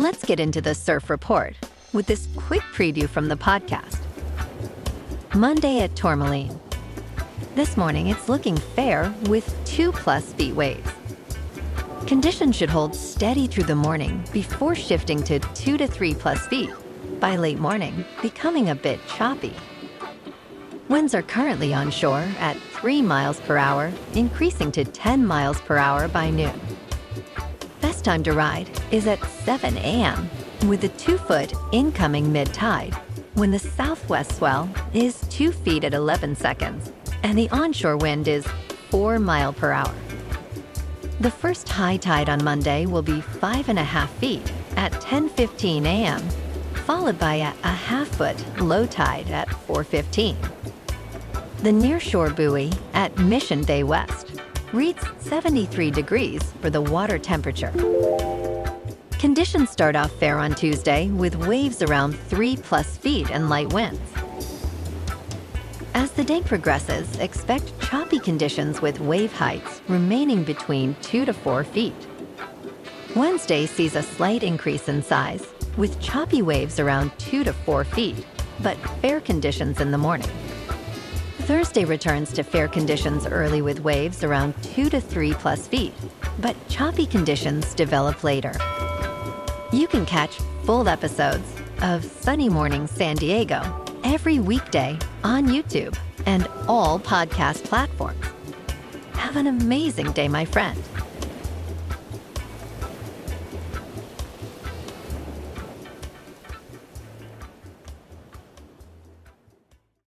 Let's get into the surf report with this quick preview from the podcast. Monday at Tourmaline. This morning, it's looking fair with 2+ feet waves. Conditions should hold steady through the morning before shifting to 2 to 3+ feet. By late morning, becoming a bit choppy. Winds are currently onshore at 3 miles per hour, increasing to 10 miles per hour by noon. Best time to ride is at 7 a.m. with a 2-foot incoming mid-tide, when the southwest swell is 2 feet at 11 seconds, and the onshore wind is 4 miles per hour. The first high tide on Monday will be 5.5 feet at 10:15 a.m., followed by a half-foot low tide at 4:15. The nearshore buoy at Mission Bay West reads 73 degrees for the water temperature. Conditions start off fair on Tuesday with waves around 3+ feet and light winds. As the day progresses, expect choppy conditions with wave heights remaining between 2 to 4 feet. Wednesday sees a slight increase in size, with choppy waves around 2 to 4 feet, but fair conditions in the morning. Thursday returns to fair conditions early with waves around 2 to 3+ feet, but choppy conditions develop later. You can catch full episodes of Sunny Morning San Diego every weekday on YouTube and all podcast platforms. Have an amazing day, my friend.